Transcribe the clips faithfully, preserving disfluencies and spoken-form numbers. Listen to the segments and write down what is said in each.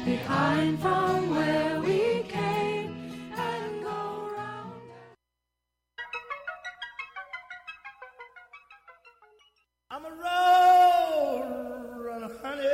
behind from where we came and go round. I'm a road runner, honey.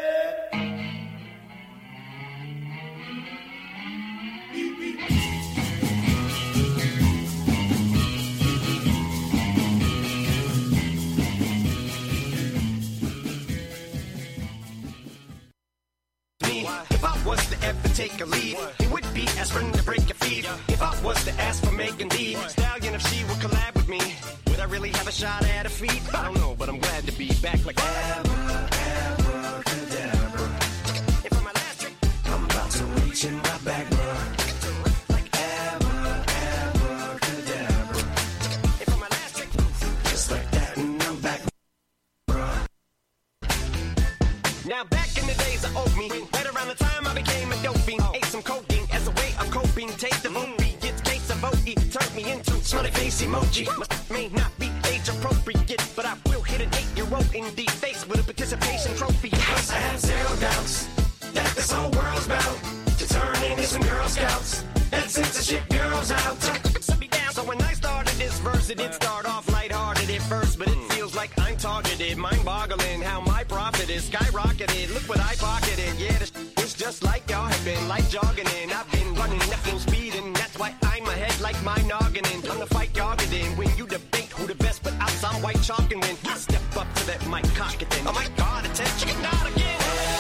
If I was to ever take a lead, it would be aspirin to break your feet. If I was to ask for Megan Thee Stallion, if she would collab with me, would I really have a shot at her feet? I don't know, but I'm glad to be back like Abra, abracadabra. And for my last trick, I'm about to reach in my bag, bruh. Like Abra, abracadabra. And for my last trick, just like that, and I'm back, bruh. Now back in the days of old me, right around the time I became a dope fiend, ate some codeine as a way of coping. Taste the movie, get case of O E, turned me into smiley face emoji. My may not be age appropriate, but I will hit an eight-year-old in the face with a participation trophy. Plus I have zero doubts that this whole world's bound to turn into some Girl Scouts and censorship girls out. Set me down. So when I started this verse, it did start off lighthearted at first, but it feels like I'm targeted, mind-boggling how my profit is skyrocketed. Look what I pocketed, yeah, this is just like y'all have been, like jogging in. I've been running at full speed, and that's why I'm ahead like my noggin. I'm the fight y'all get in when you debate who the best, but out some white chalk and win. I step up to that mic, cock it then. Oh my God, attention, not again.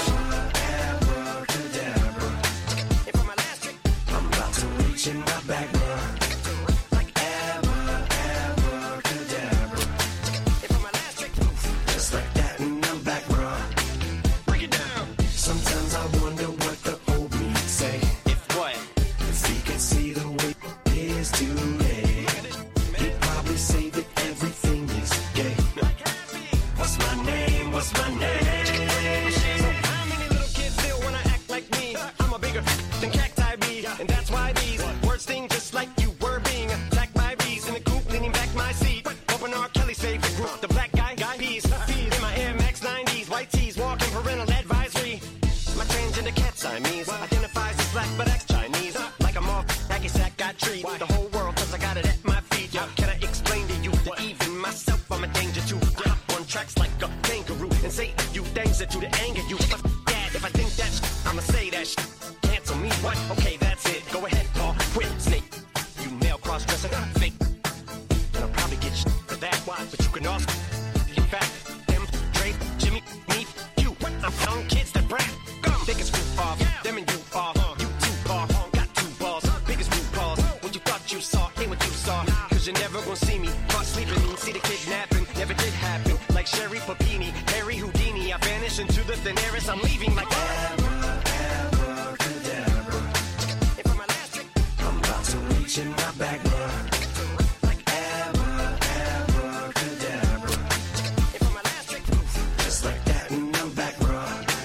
Abracadabra. And for my last trick, I'm about to reach in my bag, bruh. Like Abra, abracadabra. And for my last trick, just like that, and I'm back, bruh. Break it down. Sometimes I wonder what the old me'd say. If what? If he could see the way it is today, he'd probably say that everything is gay. What's my name? What's my name? So how many little kids still wanna act like me? I'm a bigger than cacti bee, and that's why these words sting just like you were being attacked by bees in the coop, leaning back my seat. Open R. Kelly's favorite group, the black guy, guy peas. In my Air Max nineties, white tees, walking parental advisory. My transgender cat Siamese identifies as black but acts Chinese. Like I'm off, hacky sack, got treat the whole world cause I got it at my feet. Can I explain to you that even myself I'm a danger to? Hop on tracks like a kangaroo and say a few things that do to anger you. If I, dad, if I think that sh- I'ma say that sh- cancel me, what? Okay, that's it. Go ahead, Paul. Quit, snake. You male cross-dresser, fake. And I'll probably get sh- for that, but you can also, in fact, them, Dre, Jimmy, me, you. I'm young kids that brag. Biggest group off, them and you are, you two are, got two balls, biggest group balls. What you thought you saw, ain't what you saw. Cause you're never gonna see me caught sleeping, see the kidnapping, never did happen. Like Sherry Papini, Harry Houdini, I vanish into the thin air as I'm leaving like Abra, abracadabra. And for my last trick, I'm about to reach in my bag, bruh. Like Abra, abracadabra. And for my last trick, just like that, and I'm back, bruh.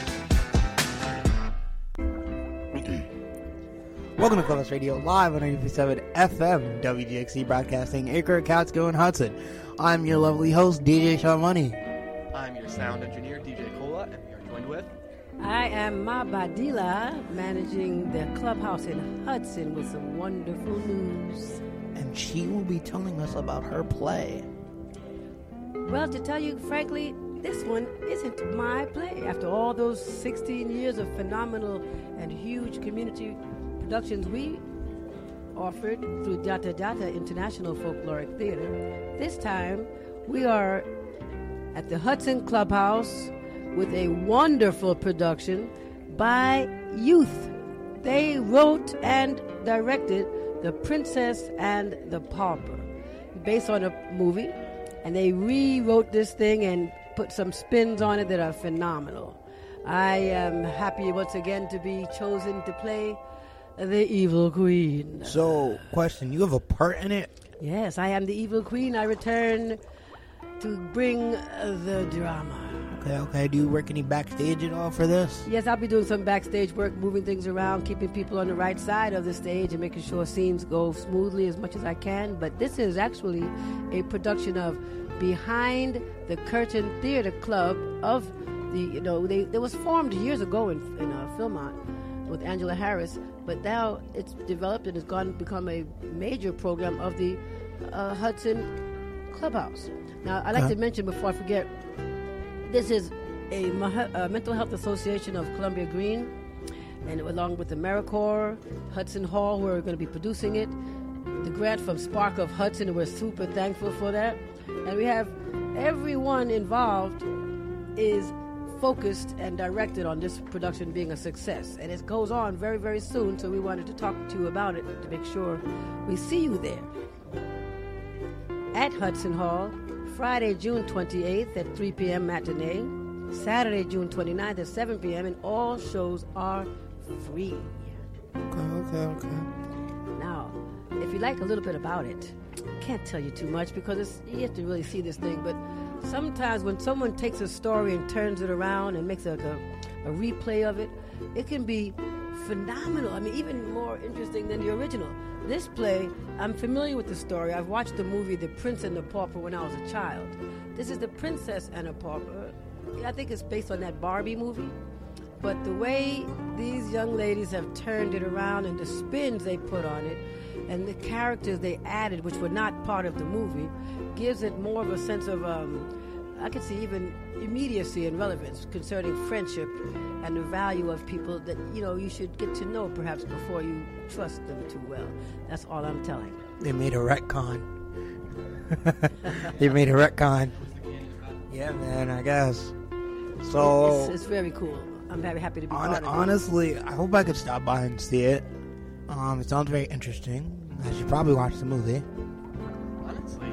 Welcome to Clubhouse Radio, live on ninety-three point seven F M, W G X C broadcasting, Acre, Catskill, and Hudson. I'm your lovely host, D J Sean Money. I'm your sound engineer, D J Cola, and we are joined with... I am Ma Badila, managing the clubhouse in Hudson with some wonderful news. And she will be telling us about her play. Well, to tell you frankly, this one isn't my play. After all those sixteen years of phenomenal and huge community productions we offered through Data Data International Folkloric Theater, this time we are at the Hudson Clubhouse with a wonderful production by youth. They wrote and directed The Princess and the Pauper, based on a movie, and they rewrote this thing and put some spins on it that are phenomenal. I am happy once again to be chosen to play the Evil Queen. So, question, you have a part in it? Yes, I am the Evil Queen. I return to bring the drama. Okay, okay. Do you work any backstage at all for this? Yes, I'll be doing some backstage work, moving things around, keeping people on the right side of the stage and making sure scenes go smoothly as much as I can. But this is actually a production of Behind the Curtain Theater Club of The you know they it was formed years ago in in uh, Philmont with Angela Harris, but now it's developed and has gone become a major program of the uh, Hudson Clubhouse. Now, I'd like Okay. to mention before I forget, this is a Mah- uh, Mental Health Association of Columbia Green, and along with AmeriCorps, Hudson Hall, who are going to be producing it, the grant from Spark of Hudson, and we're super thankful for that. And we have everyone involved is focused and directed on this production being a success. And it goes on very, very soon, so we wanted to talk to you about it to make sure we see you there. At Hudson Hall, Friday, June twenty-eighth at three p.m. matinee, Saturday, June twenty-ninth at seven p.m., and all shows are free. Okay, okay, okay. Now, if you like a little bit about it, can't tell you too much because it's, you have to really see this thing, but sometimes when someone takes a story and turns it around and makes a, a, a replay of it, it can be phenomenal. I mean, even more interesting than the original. This play, I'm familiar with the story. I've watched the movie The Prince and the Pauper when I was a child. This is The Princess and the Pauper. I think it's based on that Barbie movie. But the way these young ladies have turned it around and the spins they put on it and the characters they added, which were not part of the movie, gives it more of a sense of, um, I could see even immediacy and relevance concerning friendship and the value of people that, you know, you should get to know perhaps before you trust them too well. That's all I'm telling. They made a retcon. They made a retcon. Yeah, man, I guess. So, It's, it's very cool. I'm very happy to be hon- part of it. honestly, I hope I could stop by and see it. Um, it sounds very interesting. I should probably watch the movie. Honestly,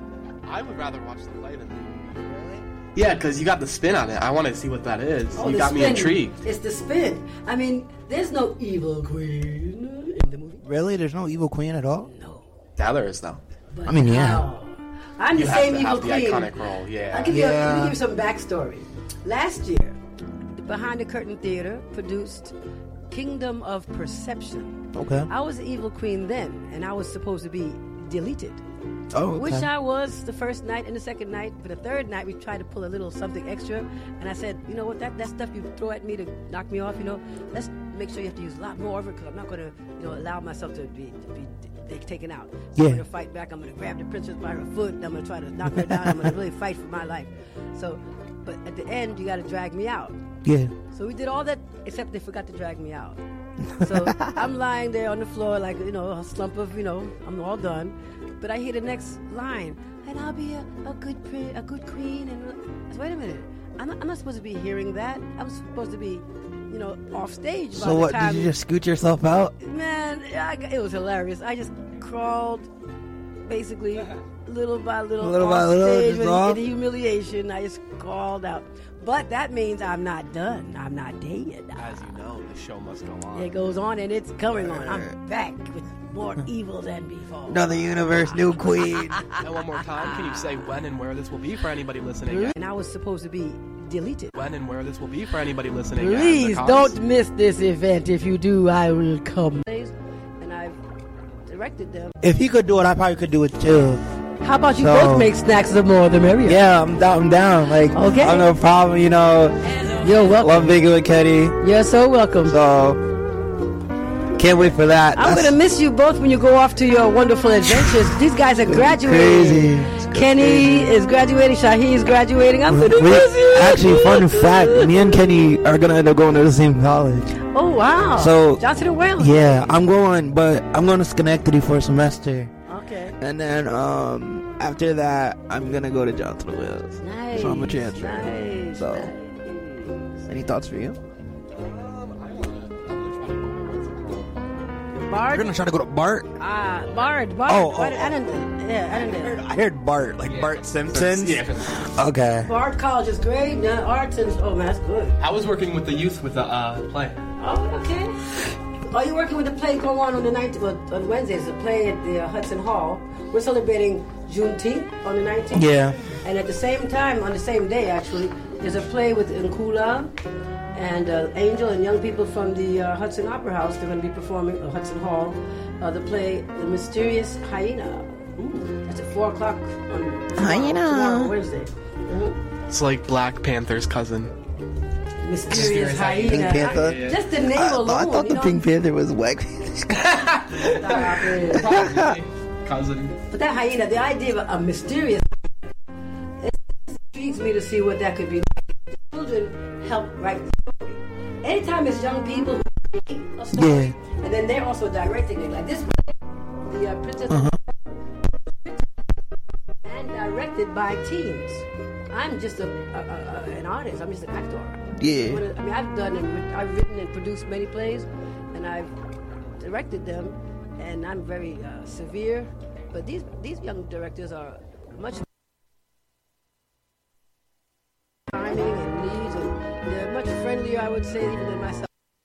I would rather watch the play than the movie. Really? Yeah, because you got the spin on it. I want to see what that is. Oh, you the got me spin. intrigued. It's the spin. I mean, there's no evil queen in the movie. Really? There's no evil queen at all? No. Yeah, there is, though. But I mean, yeah. now, I'm You the have same to evil have the queen. iconic role, yeah. I'll give you, a, let me Yeah. give you some backstory. Last year, the Behind the Curtain Theater produced Kingdom of Perception. Okay. I was the evil queen then, and I was supposed to be deleted. Oh, okay. Which I was the first night and the second night. But the third night, we tried to pull a little something extra. And I said, you know what, that, that stuff you throw at me to knock me off, you know, let's make sure you have to use a lot more of it because I'm not going to, you know, allow myself to be, to be t- taken out. So Yeah. I'm going to fight back. I'm going to grab the princess by her foot. I'm going to try to knock her down. I'm going to really fight for my life. So, but at the end, you got to drag me out. Yeah. So we did all that, except they forgot to drag me out. So I'm lying there on the floor like, you know, a slump of, you know, I'm all done. But I hear the next line, and I'll be a, a good pri- a good queen. And I said, wait a minute, I'm not, I'm not supposed to be hearing that. I was supposed to be, you know, off stage. by So the what, time did you just scoot yourself out? Man, I, it was hilarious. I just crawled, basically, little by little, Little off by little, stage just with off? in humiliation. I just crawled out. But that means I'm not done. I'm not dead. As you know, the show must go on. It goes on, and it's coming on. I'm back with more evil than before. Another universe, new queen. And one more time, can you say when and where this will be for anybody listening? And I was supposed to be deleted. When and where this will be for anybody listening? as a Please cause? don't miss this event. If you do, I will come. And I've directed them. If he could do it, I probably could do it too. How about you So- both make snacks? The more, the merrier. Yeah, I'm down. I'm down. Like, Okay. I have no problem. You know, You're welcome. love Biggie with Kenny. You're so welcome. So, can't wait for that. I'm That's gonna miss you both when you go off to your wonderful adventures. These guys are graduating. crazy. It's gonna be Kenny crazy. is graduating. Shahi is graduating. I'm gonna We- miss you. Actually, fun fact: me and Kenny are gonna end up going to the same college. Oh wow. So- Johnson and Wales. Yeah, I'm going, but I'm going to Schenectady for a semester, Okay. and then um after that, I'm gonna go to Johnson and Wales. Nice. So I'm a transfer. Nice. So- nice. Any thoughts for you? You're Bard. gonna try to go to Bart? Ah, Bard. Bard. Oh, oh, Bard. oh. Annandale. Yeah, Annandale. I heard Bart, like Bart Simpson. Yeah. Okay. Bard College is great. Yeah, arts and oh man, that's good. I was working with the youth with the uh, play. Oh, okay. Are you working with the play going on on the nineteenth? Well, on Wednesdays, the play at the uh, Hudson Hall. We're celebrating Juneteenth on the nineteenth. Yeah. And at the same time, on the same day actually, there's a play with Nkula and uh, Angel and young people from the uh, Hudson Opera House. They're going to be performing at Hudson Hall. Uh, the play, The Mysterious Hyena. Ooh, that's at four o'clock on tomorrow, Hyena. tomorrow Wednesday. Mhm. It's like Black Panther's cousin. mysterious, Mysterious hyena. Pink Panther? I- just the name I, alone. I thought you the know? Pink Panther was White Panther. Stop it. Cousin. But that hyena, the idea of a mysterious, it intrigues me to see what that could be like. Children help write the story. Anytime it's young people who create a story, Yeah. and then they're also directing it. Like this, the uh, Princess Uh-huh. and directed by teens. I'm just a, a, a, a- an artist. I'm just an actor. Yeah. One of- I mean, I've done and writ- I've written and produced many plays, and I've directed them, and I'm very uh, severe. But these these young directors are much timing and needs, and they're much friendlier, I would say, even than myself.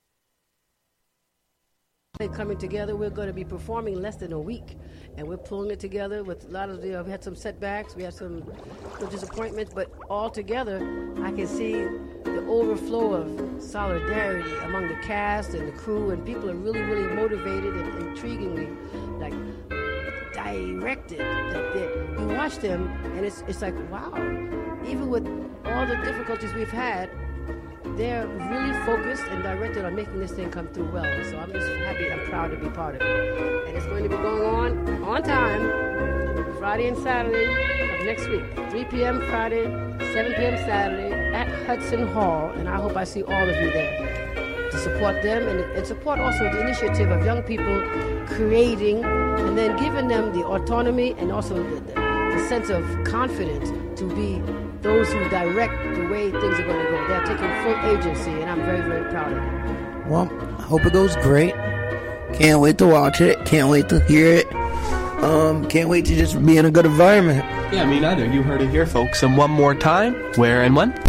Coming together, we're going to be performing less than a week, and we're pulling it together with a lot of the. Uh, we had some setbacks, we had some, some disappointments, but all together, I can see the overflow of solidarity among the cast and the crew, and people are really, really motivated and intriguingly, like directed. That they, you watch them, and it's it's like wow. Even with all the difficulties we've had, they're really focused and directed on making this thing come through well. So I'm just happy and proud to be part of it. And it's going to be going on on time, Friday and Saturday of next week. three p.m. Friday, seven p.m. Saturday at Hudson Hall. And I hope I see all of you there to support them and, and support also the initiative of young people creating and then giving them the autonomy and also the, the, the sense of confidence to be those who direct the way things are going to go. They're taking full agency, and I'm very, very proud of them. Well, I hope it goes great. Can't wait to watch it. Can't wait to hear it. Um, can't wait to just be in a good environment. Yeah, me neither. You heard it here, folks. And one more time, where and when?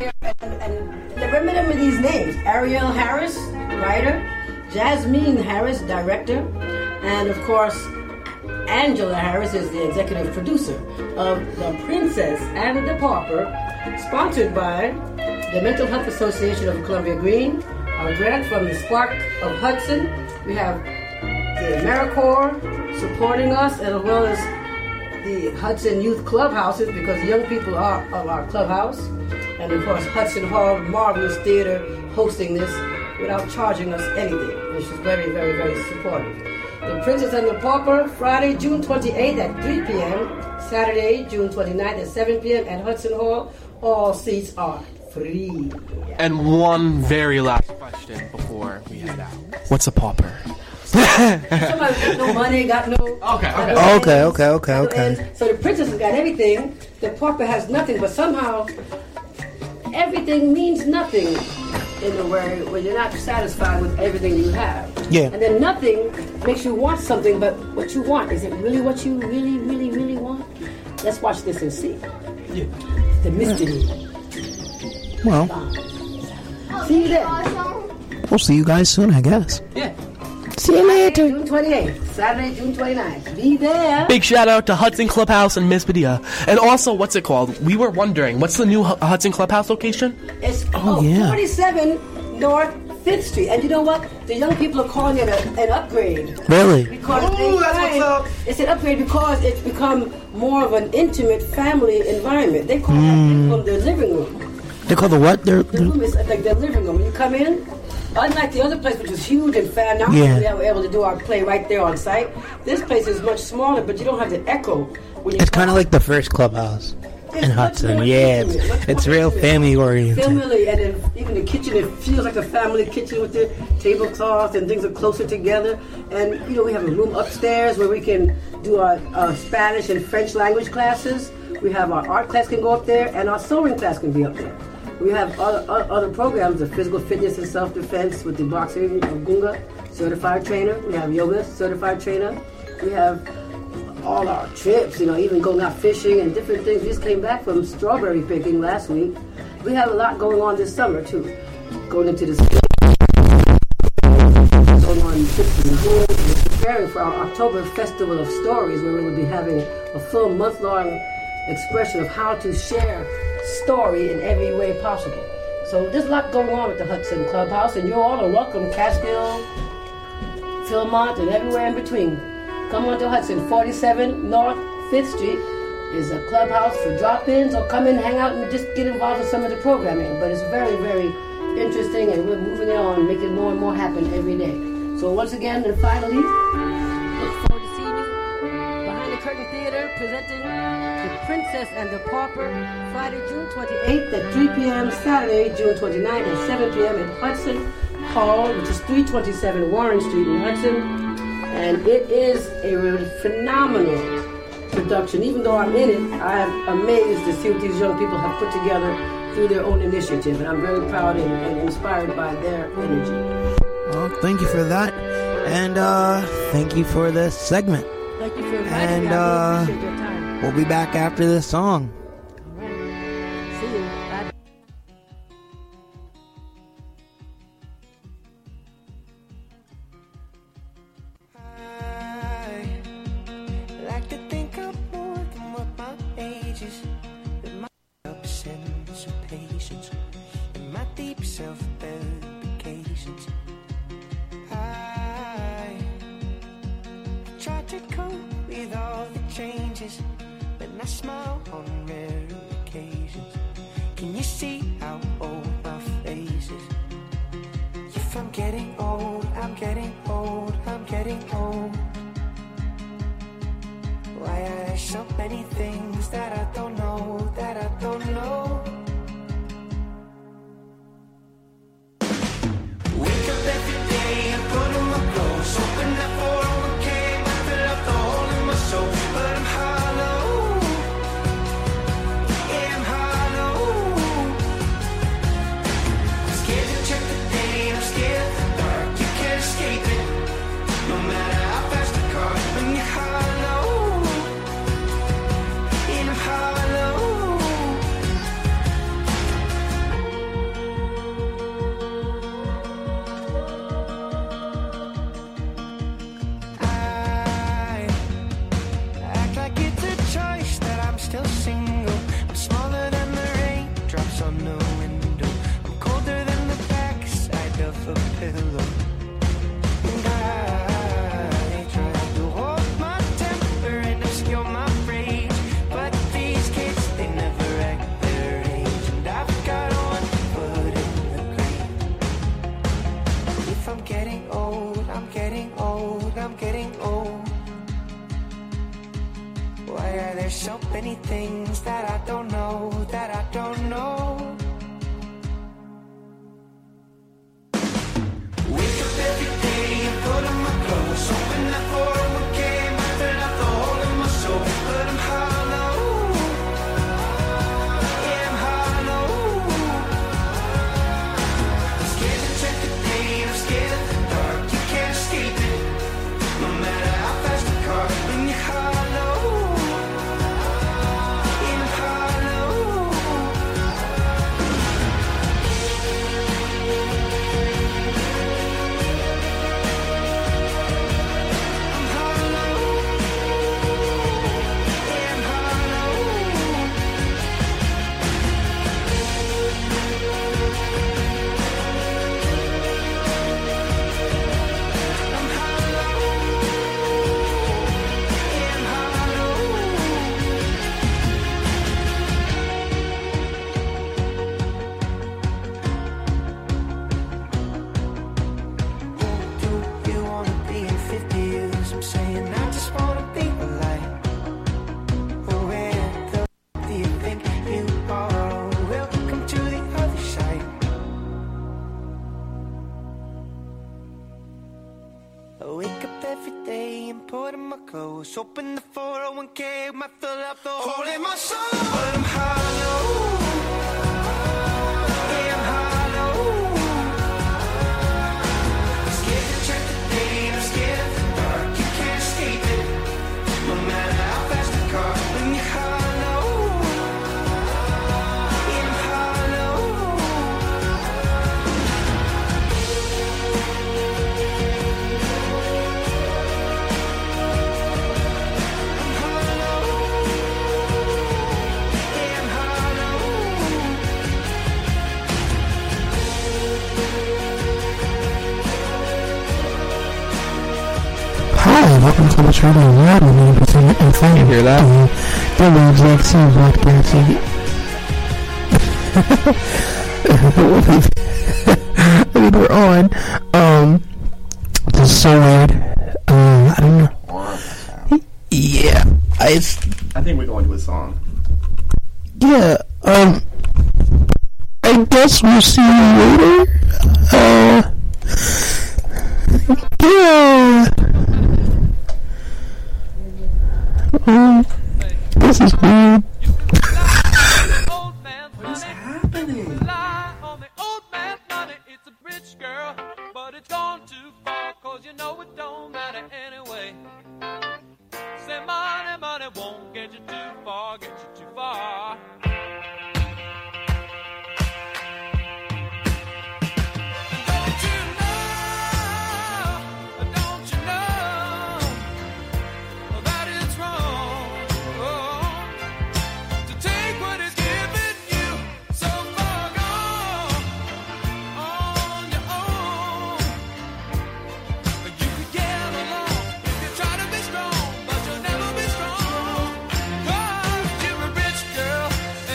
And remember these names: Ariel Harris, writer; Jasmine Harris, director; and of course, Angela Harris is the executive producer of The Princess and the Pauper, sponsored by the Mental Health Association of Columbia Green, our grant from the Spark of Hudson. We have the AmeriCorps supporting us, as well as the Hudson Youth Clubhouses, because young people are of our clubhouse. And of course, Hudson Hall, marvelous theater, hosting this without charging us anything, which is very, very, very supportive. The Princess and the Pauper, Friday, June twenty-eighth at three p.m., Saturday, June twenty-ninth at seven p.m. at Hudson Hall. All seats are free. And one very last question before we head out. What's a pauper? Somebody got no money, got no... Okay, got okay. no Okay, ends, okay, okay, got no okay. ends. So the Princess has got everything, the Pauper has nothing, but somehow everything means nothing in a way where you're not satisfied with everything you have. Yeah. And then nothing makes you want something, but what you want, is it really what you really, really, really want? Let's watch this and see. Yeah. The mystery. Well, See you then. we'll see you guys soon, I guess. Yeah. See you later. June twenty-eighth, Saturday, June twenty-ninth. Be there. Big shout out to Hudson Clubhouse and Miss Padilla. And also, what's it called? We were wondering, what's the new Hu- Hudson Clubhouse location? It's Oh, oh, yeah. forty-seven North Fifth Street. And you know what? The young people are calling it a, an upgrade. Really? Because Ooh, they that's find what's up. It's an upgrade because it's become more of an intimate family environment. They call it from their living room. They call the what? They're, The room is like their living room. When you come in, unlike the other place, which was huge and fan, now Yeah. we were able to do our play right there on site. This place is much smaller, but you don't have the echo. When you it's kind of like the first clubhouse It's in much Hudson. more Yeah, intimate, it's, much it's more real intimate. family oriented. Family, and then even the kitchen, it feels like a family kitchen with the tablecloths and things are closer together. And, you know, we have a room upstairs where we can do our, our Spanish and French language classes. We have our art class can go up there, and our sewing class can be up there. We have other, other other programs of physical fitness and self-defense with the boxing of Gunga, certified trainer. We have yoga, certified trainer. We have all our trips, you know, even going out fishing and different things. We just came back from strawberry picking last week. We have a lot going on this summer, too. Going into the going on trips to the zoo. We're preparing for our October Festival of Stories, where we will be having a full month-long expression of how to share story in every way possible. So there's a lot going on with the Hudson Clubhouse, and you all are welcome, Catskill, Philmont, and everywhere in between. Come on to Hudson, forty-seven North Fifth Street is a clubhouse for drop-ins, or come and hang out and just get involved in some of the programming. But it's very, very interesting, and we're moving it on, making more and more happen every day. So once again, and finally, look forward to seeing you behind the Curtain Theater presenting The Princess and the Pauper, Friday, June twenty-eighth at three p.m., Saturday, June twenty-ninth at seven p.m. at Hudson Hall, which is three twenty-seven Warren Street in Hudson. And it is a really phenomenal production. Even though I'm in it, I am amazed to see what these young people have put together through their own initiative. And I'm very proud and, and inspired by their energy. Well, thank you for that. And uh, thank you for this segment. Thank you for inviting And, me. I uh, really appreciate your time. We'll be back after this song. All right. See you. Bye. I like to think I'm more than what my age is. With my absence of patience and my deep self-fabrications. I try to cope with all the changes, but I smile on rare occasions. Can you see how old my face is? If I'm getting old, I'm getting old, I'm getting old. Why are there so many things that I don't know, that I don't know? Wake up every day and put on my clothes, open that four oh one k, I fill up the hole in my soul, but I'm hollow, yeah, I'm hollow. I'm scared to check the date, I'm scared of the dark, you can't escape it, no matter how fast the car, when you're hollow, yeah, I'm hollow. I act like it's a choice that I'm still single. I'm smaller than the raindrops on the window. I'm colder than the backside of a pillow. And I try to hold my temper and obscure my rage, but these kids, they never act their age. And I've got one foot in the grave. If I'm getting old, I'm getting old, I'm getting old. Why are there so many things that I don't know, that I don't know? Wake up every day and put on my clothes, open that four oh one k, I fill out the hole in my soul, but I'm hollow, yeah, I'm hollow. I'm scared to check the date, I'm scared of the dark, you can't escape it, no matter how fast the car, when you're hollow, yeah, I'm hollow. I'm hollow, yeah, I'm hollow. I'm hollow, yeah, I'm hollow. Who do you wanna be in fifty years? I'm saying I just wanna be alive. Where the f- do you think you are? Welcome to the other side. I wake up every day and put on my clothes, open the four oh one k, might fill up the hole in my soul, but I'm hollow, yeah, I'm hollow. I'm scared to check the date, I'm scared of the dark, you can't escape it, no matter how fast the car, when you're hollow, yeah, I'm hollow. I'm hollow, yeah, I'm hollow. Hi, welcome to the Radio Live on ninety percent F M. You hear that? The Exact Same Broadcasting. later on. Um, this is so weird. Uh, I don't know. Yeah, I, it's, I think we're going to a song. yeah, um, I guess we'll see you later. Uh, yeah. Um, this is weird. What's happening? Lie on the old man's money, it's a rich girl, but it's gone too far, cause you know it don't matter anyway. Say money, money won't get you too far, get you too far. Don't you know, don't you know, that it's wrong, oh, to take what is given you so far gone on your own. You could get along if you try to be strong, but you'll never be strong, 'cause you're a rich girl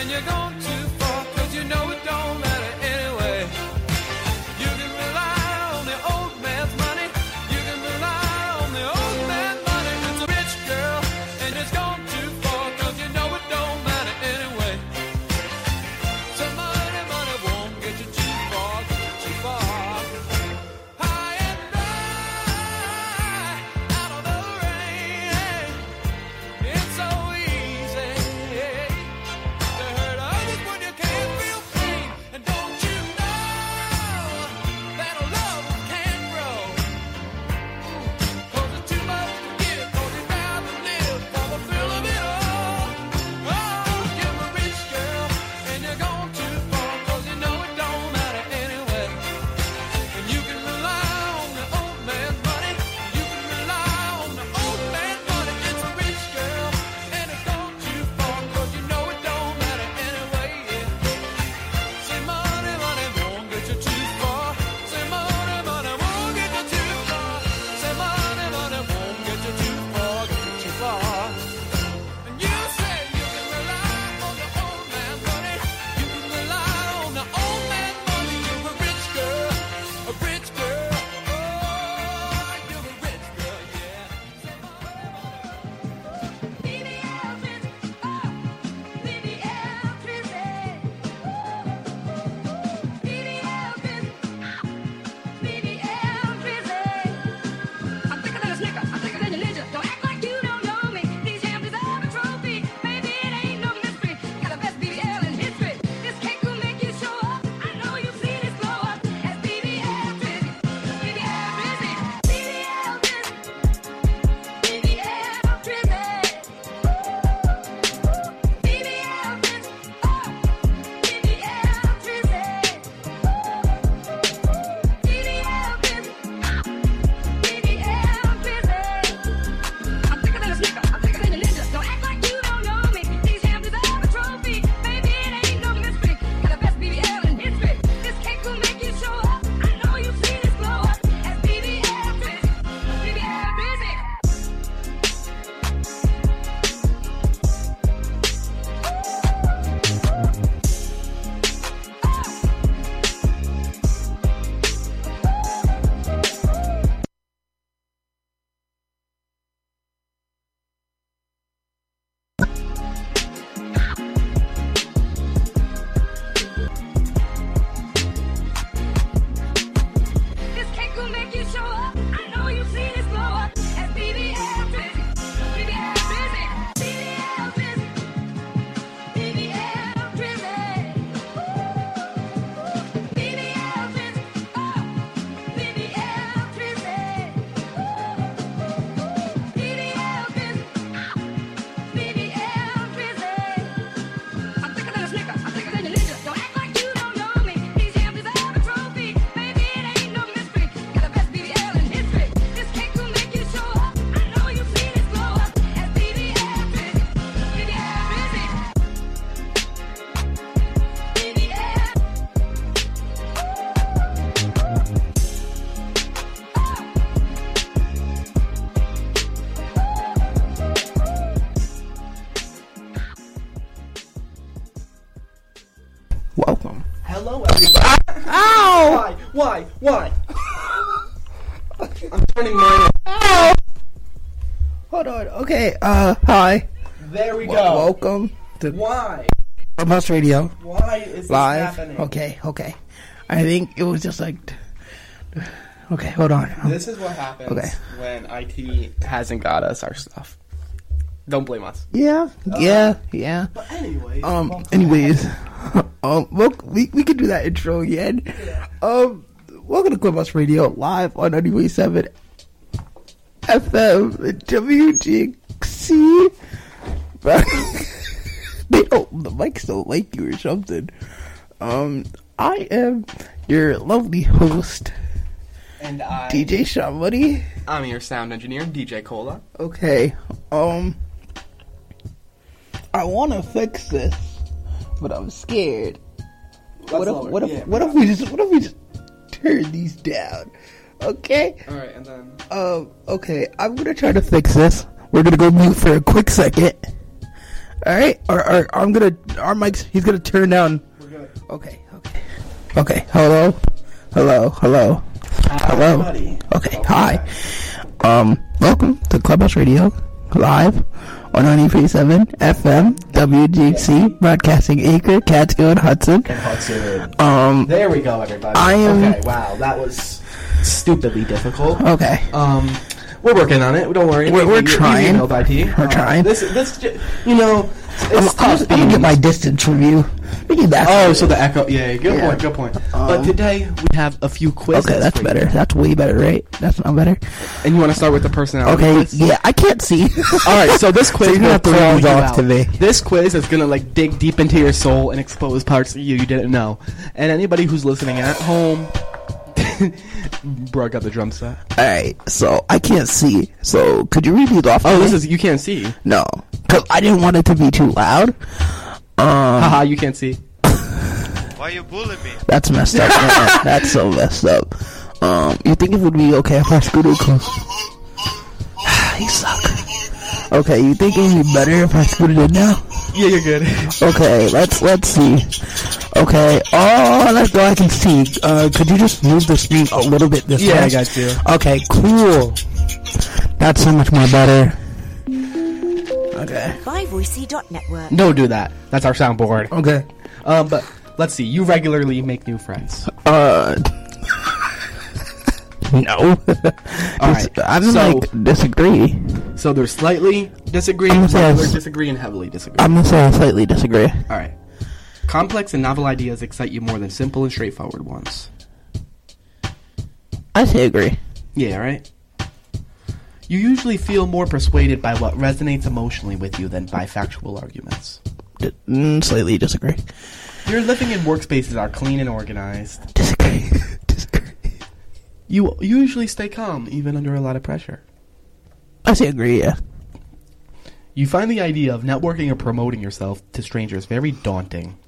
Why? I'm turning mine on. Hold on. Okay. Uh, hi. There we go. Wel- welcome to Why? Clubhouse Radio Why is this live. happening? Okay. Okay. I think it was just like. Okay. Hold on. This is what happens Okay. when I T hasn't got us our stuff. Don't blame us. Yeah. Yeah. Yeah. But anyways. Um. Anyways. um. Well, we we could do that intro again. Um. Welcome to Clubhouse Radio live on ninety point seven F M W G C. They don't. The mics don't like you or something. Um. I am your lovely host, And I. D J Sean Money. I'm your sound engineer, D J Cola. Okay. Um. I want to fix this, but I'm scared. What if? lower. What if? Yeah, what if we just? What if we just turn these down? Okay. All right, and then. Um. Okay. I'm gonna try to fix this. We're gonna go mute for a quick second. All right. Or, or I'm gonna. Our mics. He's gonna turn down. We're good. Okay. Okay. Okay. Hello. Hello. Hello. Hello. Buddy. Okay. Hi. Um. Welcome to Clubhouse Radio live on ninety point seven F M W G C broadcasting Acre, Catskill, and Hudson. And Hudson. Um. There we go, everybody. I am- Okay, wow, that was stupidly difficult. Okay. Um, we're working on it. Don't worry. We're- we're You- you trying. emailed I T. We're Uh, trying. This, this, ju- you know, it's I'm, I'm, tough. just, I'm gonna being- get my distance from you. Let me get back. Oh, to so this. the echo. Yeah, good Yeah. point. Good point. Um, but today we have a few quizzes. Okay, that's for better. you. That's way better, right? That's not better. And you want to start with the personality Okay. quiz? Yeah, I can't see. All right, so this quiz So you're gonna will have to call read you off out. to me. This quiz is gonna like dig deep into your soul and expose parts of you you didn't know. And anybody who's listening at home, bro, I got the drum set. All right. So I can't see. So could you read these off? to Oh, me? this is you can't see. no, because I didn't want it to be too loud. Um. Haha, you can't see. Why you bullying me? That's messed up, man. That's so messed up. Um, you think it would be okay if I scooted close? You suck. Okay, you think it would be better if I scooted it now? Yeah, you're good. Okay, let's let's see. Okay, oh, let's go. I can see. Uh, could you just move the screen a little bit this way? Yeah, I got you. Okay, cool. That's so much more better. Okay. by voicey dot network. Don't do that. That's our soundboard. Okay. Um, but let's see. You regularly make new friends. Uh. No. All right. I'm so, like disagree. so there's slightly disagree, I'm gonna say regular s- disagree, and heavily disagree. I'm gonna say I slightly disagree. All right. Complex and novel ideas excite you more than simple and straightforward ones. I say agree. Yeah, right? You usually feel more persuaded by what resonates emotionally with you than by factual arguments. D- mm, slightly disagree. Your living and workspaces are clean and organized. Disagree. disagree. You usually stay calm, even under a lot of pressure. I say agree, yeah. You find the idea of networking or promoting yourself to strangers very daunting.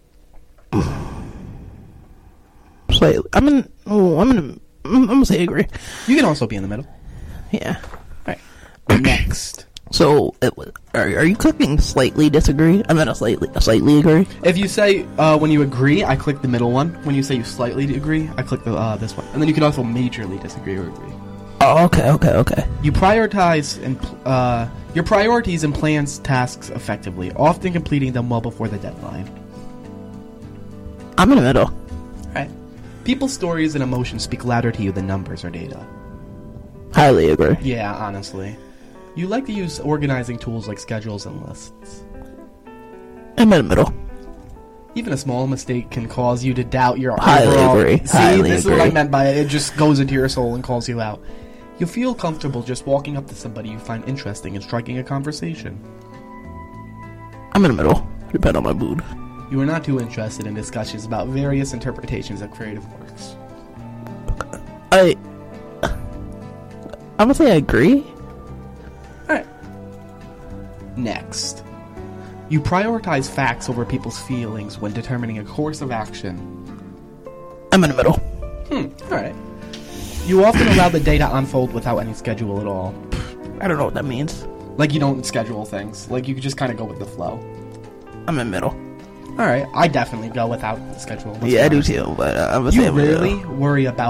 Slightly. I'm in. Oh, I'm in. I'm, I'm gonna say agree. You can also be in the middle. Yeah. Alright. Next. So, it, wa- are, are you clicking slightly disagree? I meant a slightly, a slightly agree. If you say, uh, when you agree, I click the middle one. When you say you slightly agree, I click the uh, this one. And then you can also majorly disagree or agree. Oh, okay, okay, okay. You prioritize and pl- uh, your priorities and plans tasks effectively, often completing them well before the deadline. I'm in the middle. Alright. People's stories and emotions speak louder to you than numbers or data. Highly agree. Yeah, honestly. You like to use organizing tools like schedules and lists. I'm in the middle. Even a small mistake can cause you to doubt your Highly overall... agree. See, Highly this is what I agree. meant by it. It just goes into your soul and calls you out. You feel comfortable just walking up to somebody you find interesting and striking a conversation. I'm in the middle. Depend on my mood. You are not too interested in discussions about various interpretations of creative works. I. I'm gonna say I agree. Alright. Next. You prioritize facts over people's feelings when determining a course of action. I'm in the middle. Hmm, alright. You often allow the day to unfold without any schedule at all. I don't know what that means. Like, you don't schedule things. Like, you just kind of go with the flow. I'm in the middle. Alright, I definitely go without the schedule. Let's Yeah, I be do honest. too, but uh, I'm gonna You say I'm in the rarely middle. worry about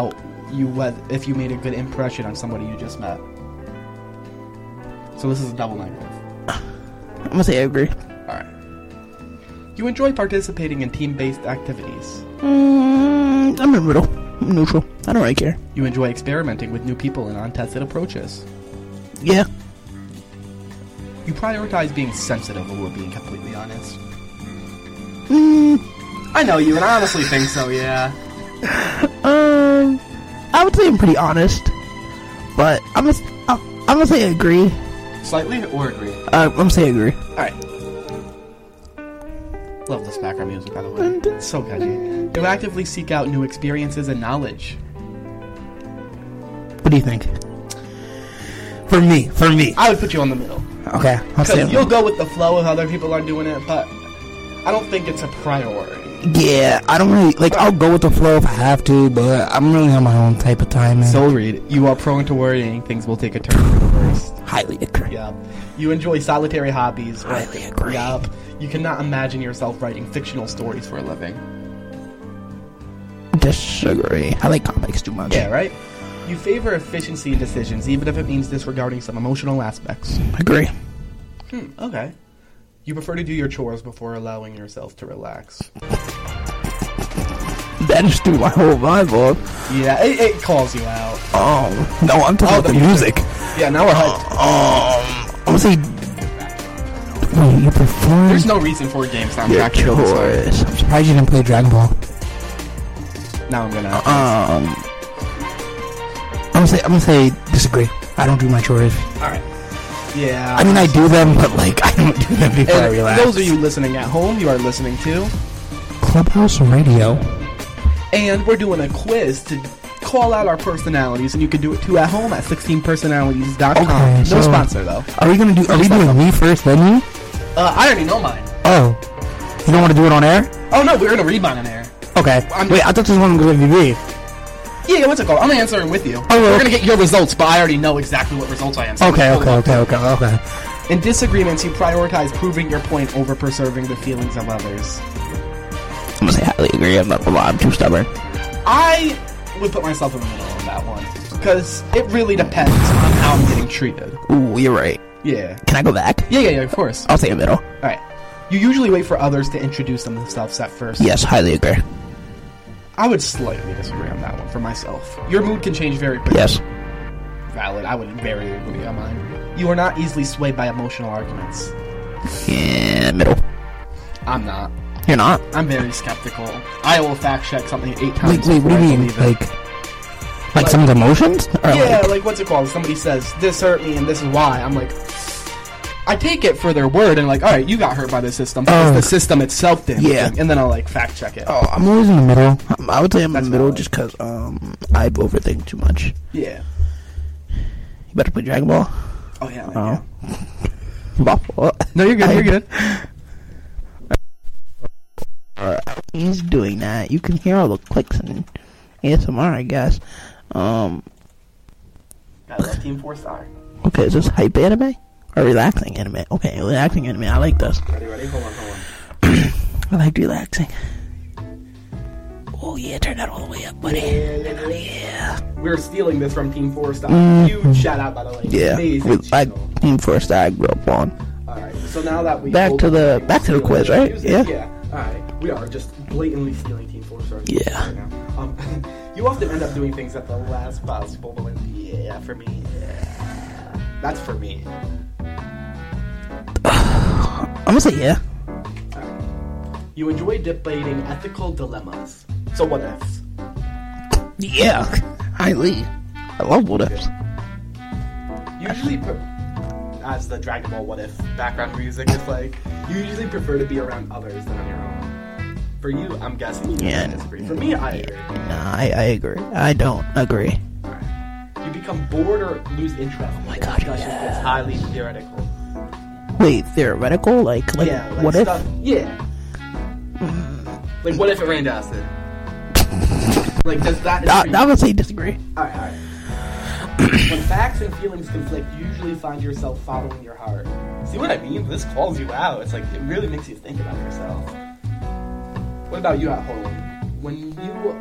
you whet- if you made a good impression on somebody you just met. So this is a double negative. I'm gonna say I agree. Alright. You enjoy participating in team-based activities. Mm, I'm in the middle. I'm neutral. I don't really care. You enjoy experimenting with new people and untested approaches. Yeah. You prioritize being sensitive over being completely honest. Mm, I know you, and I honestly think so, yeah. um, I would say I'm pretty honest, but I'm gonna, I'm, I'm gonna say I agree. Slightly or agree? Uh, I'm gonna say I agree. Alright. Love this background music, by the way. It's so catchy. You actively seek out new experiences and knowledge. What do you think? For me, for me. I would put you on the middle. Okay, I'll say Because you'll go with the flow if other people are doing it, but I don't think it's a priority. Yeah, I don't really, like, I'll go with the flow if I have to, but I'm really on my own type of time, man. Soul Reed, you are prone to worrying things will take a turn for the worst. Highly agree. Yup. You enjoy solitary hobbies. Right? Highly agree. Yup. You cannot imagine yourself writing fictional stories for a living. Disagree. I like comics too much. Yeah, right? You favor efficiency in decisions, even if it means disregarding some emotional aspects. Agree. Hmm, okay. You prefer to do your chores before allowing yourself to relax. That just threw my whole vibe off. Yeah, it, it calls you out. Oh, no, I'm talking Oh, about the the music. music. Yeah, now we're hyped. Um, I'm gonna say, wait, you perform There's no reason for a game your soundtrack to go this way. chores. I'm surprised you didn't play Dragon Ball. Now I'm gonna. Um, I'm gonna say, I'm gonna say disagree. I don't do my chores. Alright. Yeah. I mean, I do them, but like, I don't do them before I And relax. those of you listening at home, you are listening to. Clubhouse Radio. And we're doing a quiz to call out our personalities, and you can do it too at home at sixteen personalities dot com. Okay, no so- sponsor, though. Are we gonna do? Are we doing me first, then you? Uh, I already know mine. Oh, you don't want to do it on air? Oh, no, we're gonna read mine on air. Okay. I'm- Wait, I thought this one was gonna be me. Yeah, what's it called? I'm answering with you. Oh, we're okay. gonna get your results, but I already know exactly what results I am. So Okay, hold okay, on. okay, okay, okay. In disagreements, you prioritize proving your point over preserving the feelings of others. I'm gonna say highly agree. I'm not gonna lie. I'm too stubborn. I would put myself in the middle on that one. Because it really depends on how I'm getting treated. Ooh, you're right. Yeah. Can I go back? Yeah, yeah, yeah, of course. I'll say a middle. Alright. You usually wait for others to introduce themselves at first. Yes, highly agree. I would slightly disagree on that one for myself. Your mood can change very quickly. Yes. Valid. I would very agree on mine. You are not easily swayed by emotional arguments. Yeah, middle. I'm not. You're not. I'm very skeptical. I will fact check something eight times. Wait, wait. What do before you I mean? believe it. Like, like Like- someone's emotions? Or Yeah, like, like what's it called? Somebody says this hurt me and this is why. I'm like, I take it for their word and like, all right, you got hurt by the system because Oh. the system itself did. Yeah. and then I'll like fact check it. oh, I'm always in the middle. Um, I would say I'm That's in the middle valid. just because um I overthink too much. Yeah. You better play Dragon Ball. Oh yeah. Man, Oh. yeah. Ball. No, you're good. You're good. He's doing that. You can hear all the clicks and A S M R, I guess. Um. I love Team Four Star. Okay, is this hype anime or relaxing anime? Okay, relaxing anime. I like this. Ready, ready. Hold on, hold on. I like relaxing. Oh yeah, turn that all the way up, buddy. Yeah. We're stealing this from Team Four Star. Mhm. Huge shout out, by the way. Yeah, Amazing we, I channel. Team Force that I grew up on. Alright, so now that we Back pulled to up the- back to the stealing quiz, right? music, Yeah. Yeah. Alright, we are just blatantly stealing Team Four Star. Yeah. Right now. Um, you often end up doing things at the last possible moment. Yeah, for me. Yeah. That's for me. I'm gonna say yeah. Alright. You enjoy debating ethical dilemmas. So what ifs? Yeah, highly. I love what ifs. Usually, pre- as the Dragon Ball What If background music is like, you usually prefer to be around others than on your own. For you, I'm guessing you Yeah. disagree. For me, I agree. Nah, I, I agree. I don't agree. Alright. You become bored or lose interest. Oh my God, Discussion yeah. gets highly theoretical. Wait, theoretical? Like, like, yeah, like what stuff, if? Yeah. Like, what if it rained acid? Like, does that... I, I'm gonna say disagree. Alright, alright. When facts and feelings conflict, you usually find yourself following your heart. See what I mean? This calls you out. It's like, it really makes you think about yourself. What about you at home? When you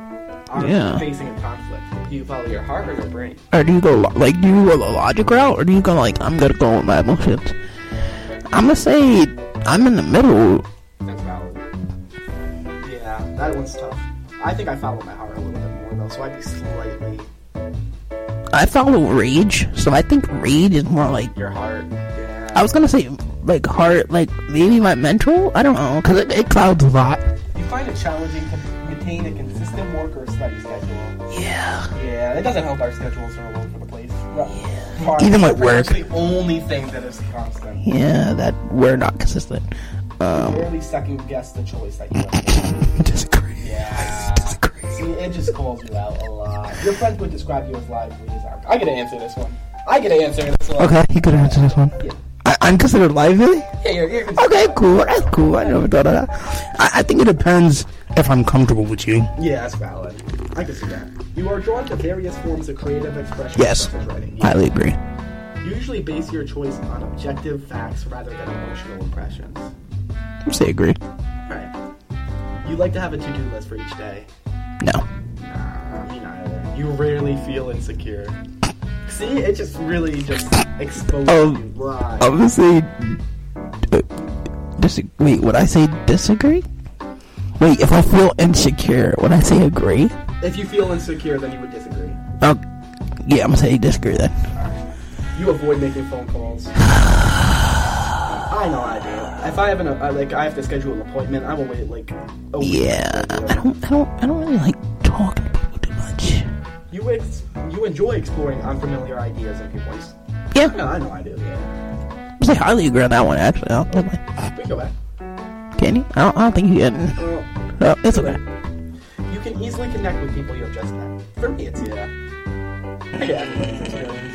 are Yeah. facing a conflict, do you follow your heart or your brain? Or do you go lo- like do you go the logic route, or do you go like I'm gonna go with my emotions? I'm gonna say I'm in the middle. That's valid. Yeah, that one's tough. I think I follow my heart a little bit more though, so I'd be slightly I follow rage, so I think rage is more like your heart. Yeah. I was gonna say like heart, like maybe my mental. I don't know, cause it, it clouds a lot. You find it challenging to maintain a consistent work or study schedule. Yeah. Yeah, it doesn't help our schedules are all over the place. Yeah. Even with work. That's the only thing that is constant. Yeah, that we're not consistent. You Um, rarely second guess the choice that you make. disagree. Yeah. Disagree. See, it just calls you out a lot. Your friends would describe you as lively as arrogant. I get to answer this one. I get to answer this one. Okay, you could answer this one. Yeah. I, I'm considered lively. Yeah, you're, you're Okay, cool. That's cool. I never thought of that. I, I think it depends if I'm comfortable with you. Yeah, that's valid. I can see that. You are drawn to various forms of creative expression. Yes. such as writing. Highly agree. You usually base your choice on objective facts rather than emotional impressions. I say agree. Right. You like to have a to-do list for each day. No. Nah, me neither. You rarely feel insecure. See, it just really just exposes Um, you live. I'm gonna say. Uh, dis- wait, would I say disagree? Wait, if I feel insecure, would I say agree? If you feel insecure, then you would disagree. Oh, yeah, I'm gonna say disagree then. You avoid making phone calls. I know I do. If I have an uh, like I have to schedule an appointment, I will wait like a week. Yeah, I don't, I don't, I don't really like talking to people too much. You ex- you enjoy exploring unfamiliar ideas and viewpoints. Yeah, Yeah, I know I do. Yeah. I say highly agree on that one. Actually, I'll, We can go back. can you? I don't, I don't think you can. Well, No, it's okay. you can easily connect with people you have just met. For me, it's yeah. Yeah.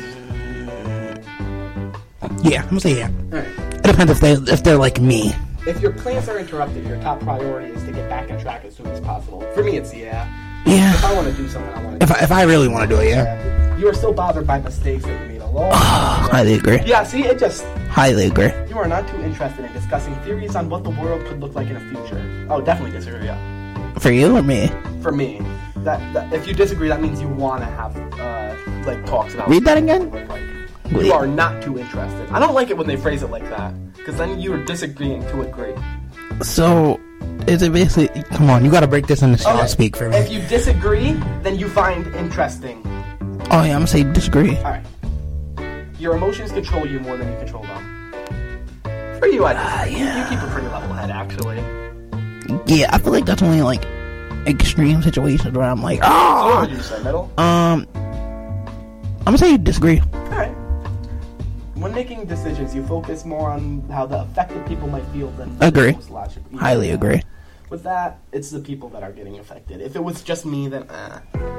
Yeah, I'm gonna say yeah. Alright. It depends if they, if they're like me. If your plans are interrupted, your top priority is to get back on track as soon as possible. For me, it's yeah. Yeah. If I want to do something, I want to. If I, if I really want to do it, yeah. You are so bothered by mistakes that you made a long. Highly agree. Yeah. See, it just. Highly agree. You are not too interested in discussing theories on what the world could look like in the future. Oh, definitely disagree. Yeah. For you or me? For me, that, that if you disagree, that means you want to have uh, like talks about. Read that again? Like, Wait. you are not too interested. I don't like it when they phrase it like that, because then you are disagreeing to agree. So, is it basically? Come on, you gotta break this into song Okay, speak for me. If you disagree, then you find interesting. Oh yeah, I'm gonna say disagree. All right. Your emotions control you more than you control them. For you, I disagree. yeah. You keep a pretty level head, actually. Yeah, I feel like that's only like extreme situations where I'm like, So what oh. would you say, middle? Um, I'm gonna say disagree. All right. When making decisions, you focus more on how the affected people might feel than Agree. most logically. Highly agree. With that, it's the people that are getting affected. If it was just me, then uh.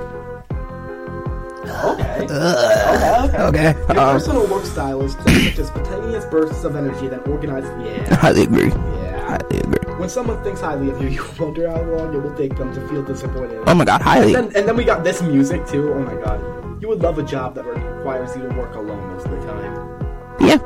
Okay. Okay. Okay. Okay. Your Um, personal work style is such as spontaneous bursts of energy that organize. Yeah. highly agree. Yeah. Highly agree. When someone thinks highly of you, you wonder how long it will take them to feel disappointed. Oh my god, highly. And then, and then we got this music too. Oh my god. You would love a job that requires you to work alone most of the time. Yeah.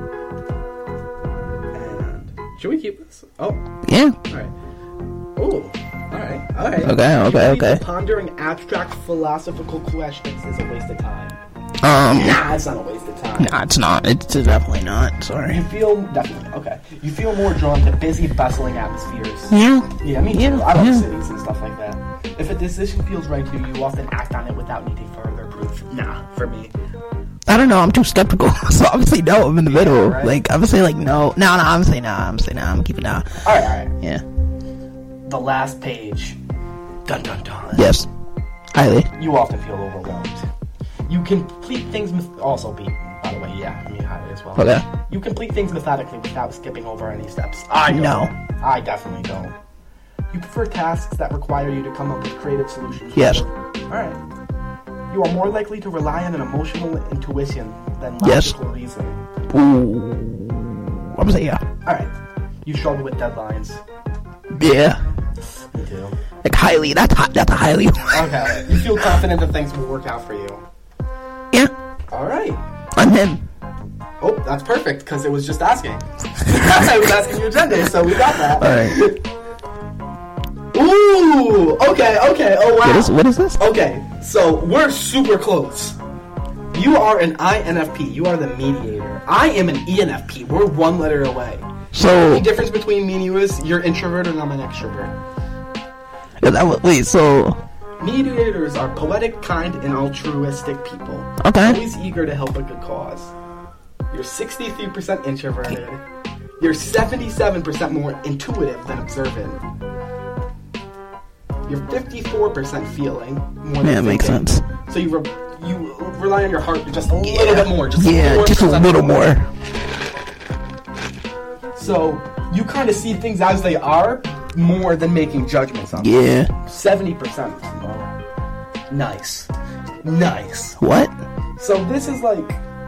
And should we keep this? Oh, Yeah. alright. Oh, alright, alright. Okay, okay, You believe okay. that pondering abstract philosophical questions is a waste of time. Um, Nah, it's not a waste of time. nah, it's not. It's definitely not. Sorry. You feel, definitely, okay. You feel more drawn to busy, bustling atmospheres. Yeah. Yeah, me too. Yeah, I love yeah. cities and stuff like that. If a decision feels right to you, you often act on it without needing further proof. Nah, for me. I don't know. I'm too skeptical. So obviously, no. I'm in the middle. right. Like I'm gonna say like no. No, no. I'm gonna say no. I'm gonna say no. I'm keeping no. Alright, alright. Yeah. The last page. Dun dun dun. Yes. Highly. You often feel overwhelmed. You complete things with also be by the way, yeah, me highly as well. Okay. You complete things methodically without skipping over any steps. I don't. No. I definitely don't. You prefer tasks that require you to come up with creative solutions. Yes. Alright. You are more likely to rely on an emotional intuition than Yes. logical reasoning. Ooh. I'm gonna say yeah. Alright. You struggle with deadlines. Yeah. Me too. Like highly. That's hi- that's a highly. Okay. You feel confident that things will work out for you. Yeah. Alright. I'm him. Oh, that's perfect, because it was just asking. I was asking your gender, so we got that. All right. Ooh, okay, okay, oh wow. What is, what is this? Okay, so we're super close. You are an I N F P. You are the mediator. I am an E N F P. We're one letter away. So The difference between me and you is you're introverted and I'm an extrovert. yeah, that was, wait, so Mediators are poetic, kind, and altruistic people. Okay. Always eager to help a good cause. You're sixty-three percent introverted. You're seventy-seven percent more intuitive than observant. You're fifty-four percent feeling more than yeah, it makes thinking. sense. So you re- you rely on your heart just a little bit more. Just Yeah, four just a percent little more. So you kind of see things as they are more than making judgments on them. Yeah. seventy percent. Nice. Nice. What? So this is like,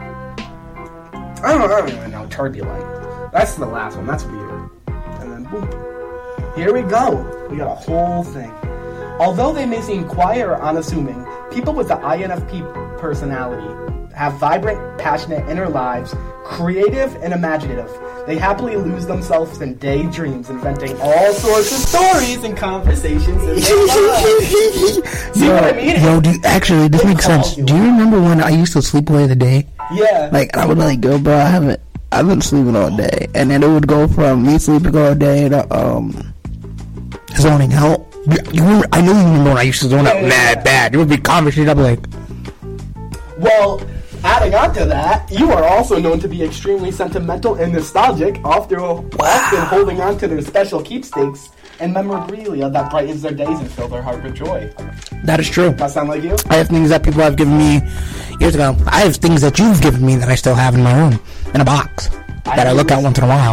I don't know, I don't even know, turbulent. That's the last one, that's weird. And then boom. Here we go. We got a whole thing. Although they may seem quiet or unassuming, people with the I N F P personality have vibrant, passionate inner lives, creative and imaginative. They happily lose themselves in daydreams, inventing all sorts of stories and conversations. In their lives. See yo, what I mean? Yo, do you, actually, this It makes calls sense. you Do you remember when I used to sleep away the day? Yeah. Like, I would be like, yo, bro, I haven't, I've been sleeping all day. And then it would go from me sleeping all day to, um, zoning out. You you remember, I know you remember when I used to zone out Yeah, yeah, mad yeah. bad. You would be conversating, I'd be like, Well, adding on to that, you are also known to be extremely sentimental and nostalgic, often, often holding on to their special keepsakes and memorabilia that brightens their days and fill their heart with joy. that is true. That sound like you? I have things that people have given me years ago. I have things that you've given me that I still have in my room, in a box, that I look at once in a while.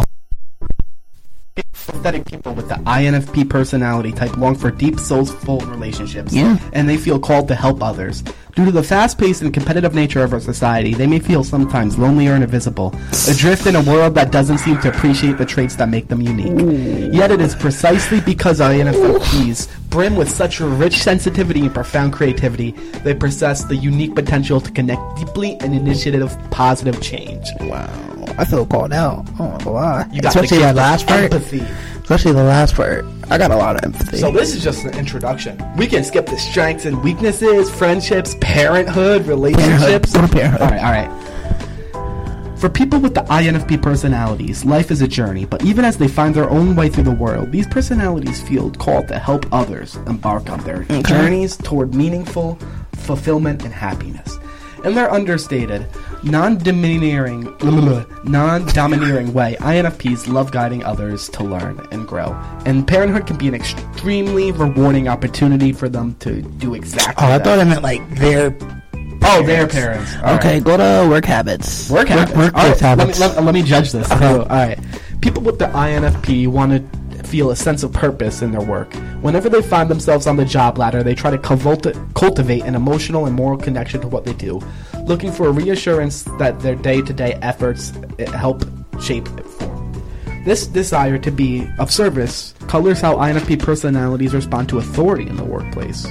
Pathetic people with the I N F P personality type long for deep, soulful relationships. Yeah. And they feel called to help others. Due to the fast-paced and competitive nature of our society, they may feel sometimes lonely or invisible, adrift in a world that doesn't seem to appreciate the traits that make them unique. Yet it is precisely because I N F Ps brim with such a rich sensitivity and profound creativity, they possess the unique potential to connect deeply and initiative positive change. Wow. I feel called out. Oh, wow. You got the Especially gift that of last part. empathy. Especially the last part. I got a lot of empathy. So this is just an introduction. We can skip the strengths and weaknesses, friendships, parenthood, relationships. Go to parenthood. All right, all right. For people with the I N F P personalities, life is a journey, but even as they find their own way through the world, these personalities feel called to help others embark on their Okay. journeys toward meaningful fulfillment and happiness. In their understated, non-domineering, non-domineering way, I N F Ps love guiding others to learn and grow. And parenthood can be an extremely rewarding opportunity for them to do exactly Oh, I that. thought I meant like their. Oh, their parents. All Okay, right. go to work habits. Work habits. Work, work, All work right, habits. Let me, let, let me judge this. Okay. All right. People with the I N F P want to feel a sense of purpose in their work. Whenever they find themselves on the job ladder, they try to culti- cultivate an emotional and moral connection to what they do, looking for a reassurance that their day-to-day efforts eh, help shape it form. This desire to be of service colors how I N F P personalities respond to authority in the workplace.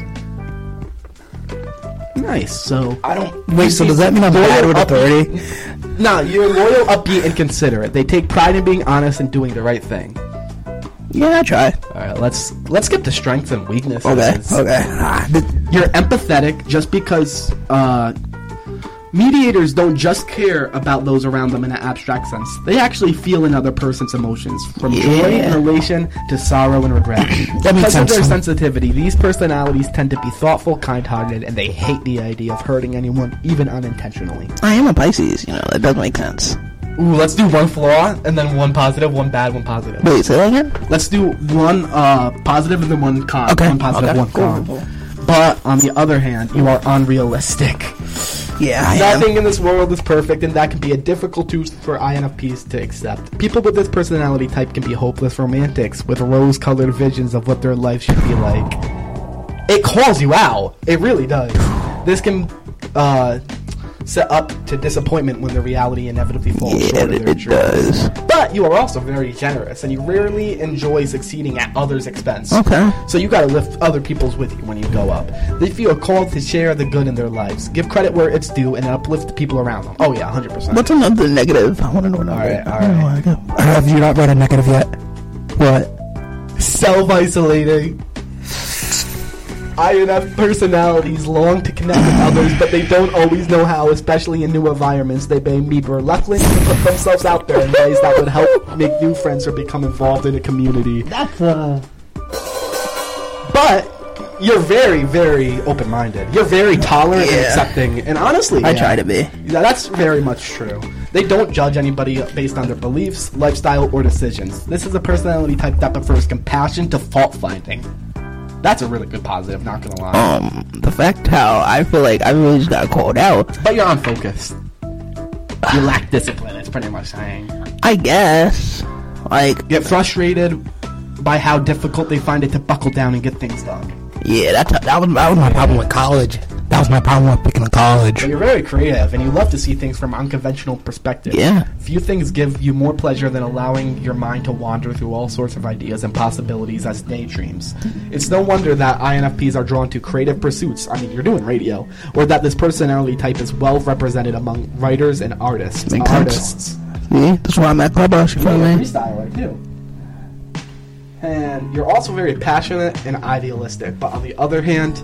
Nice. So I don't Wait, so does that mean I'm loyal, bad with upbeat- authority? No, you're loyal, upbeat, and considerate. They take pride in being honest and doing the right thing. Yeah, I try. All right, let's let's get the strengths and weaknesses. Okay, okay. Ah, th- You're empathetic just because uh, mediators don't just care about those around them in an abstract sense. They actually feel another person's emotions, from joy Yeah. and elation to sorrow and regret. That makes because of sense. their sensitivity, these personalities tend to be thoughtful, kind-hearted, and they hate the idea of hurting anyone, even unintentionally. I am a Pisces, you know, that does make sense. Ooh, let's do one flaw, and then one positive, one bad, one positive. Wait, say that again? Let's do one uh, positive and then one con. Okay, One positive, okay. one con. Cool, cool. But on the other hand, you are unrealistic. Yeah, I am. Nothing in this world is perfect, and that can be a difficult truth for I N F Ps to accept. People with this personality type can be hopeless romantics with rose-colored visions of what their life should be like. It calls you out. It really does. This can uh, set up to disappointment when the reality inevitably falls Yeah, short of it, their it dreams. does. But you are also very generous, and you rarely enjoy succeeding at others' expense. Okay. So you gotta lift other people's with you when you go up. They feel called to share the good in their lives, give credit where it's due, and uplift the people around them. Oh yeah, one hundred percent. What's another negative? I want to know another. Alright, I don't know alright. where to go. Have you not read a negative yet? What? Self-isolating. I N F personalities long to connect with others, but they don't always know how, especially in new environments. They may be reluctant to put themselves out there in ways that would help make new friends or become involved in a community. That's uh. But you're very, very open-minded. You're very tolerant and Yeah. accepting. And honestly, I yeah, try to be. Yeah, that's very much true. They don't judge anybody based on their beliefs, lifestyle, or decisions. This is a personality type that prefers compassion to fault-finding. That's a really good positive, not gonna lie. Um, the fact how I feel like I really just got called out. But you're unfocused. You lack discipline, it's pretty much saying. I guess. Like, Get frustrated by how difficult they find it to buckle down and get things done. Yeah, that that was that was my problem with college. That was my problem with picking a college. But you're very creative, and you love to see things from unconventional perspectives. Yeah. Few things give you more pleasure than allowing your mind to wander through all sorts of ideas and possibilities as daydreams. It's no wonder that I N F Ps are drawn to creative pursuits. I mean, you're doing radio. Or that this personality type is well represented among writers and artists. Makes sense. artists. see, that's why I'm at Clubhouse, you feel You're a me? freestyler, too. And you're also very passionate and idealistic. But on the other hand,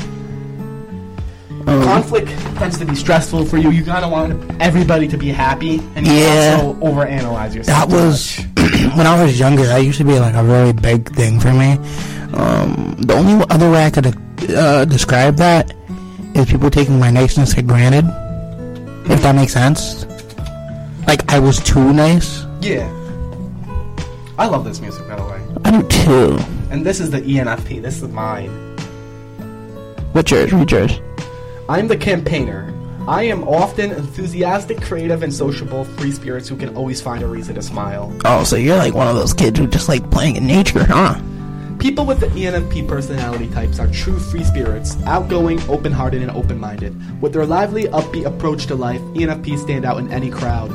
Um, conflict tends to be stressful for you. You gotta want everybody to be happy, and you Yeah. also overanalyze yourself. That too was much. when I was younger. That used to be like a really big thing for me. Um, the only other way I could uh, describe that is people taking my niceness for granted. If that makes sense. Like, I was too nice. Yeah. I love this music, by the way. I do too. And this is the E N F P. This is mine. What's yours? What's yours? I'm the campaigner. I am often enthusiastic, creative, and sociable free spirits who can always find a reason to smile. Oh, so you're like one of those kids who just like playing in nature, huh? People with the E N F P personality types are true free spirits, outgoing, open-hearted, and open-minded. With their lively, upbeat approach to life, E N F Ps stand out in any crowd.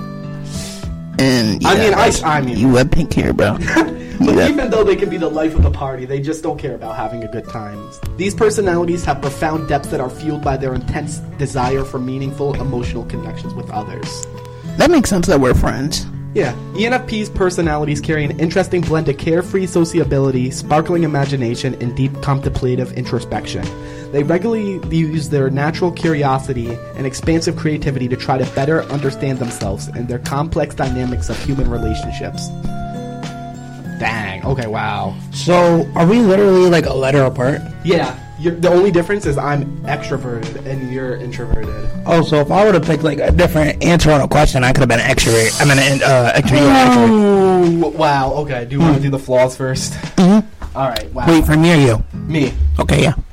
And I yeah, mean, I, like, I mean, you web pink here, bro. but Yeah. even though they can be the life of the party, they just don't care about having a good time. These personalities have profound depths that are fueled by their intense desire for meaningful emotional connections with others. That makes sense that we're friends. Yeah, E N F P's personalities carry an interesting blend of carefree sociability, sparkling imagination, and deep contemplative introspection. They regularly use their natural curiosity and expansive creativity to try to better understand themselves and their complex dynamics of human relationships. Dang, okay, wow. So, are we literally like a letter apart? Yeah, you're, the only difference is I'm extroverted and you're introverted. Oh, so if I would have picked like a different answer on a question, I could have been an extrovert. I mean, an uh, extrovert. Ooh, wow, okay, do you want to do the flaws first? Mm-hmm. Alright, wow. Wait, for me or you? Me. Okay, yeah.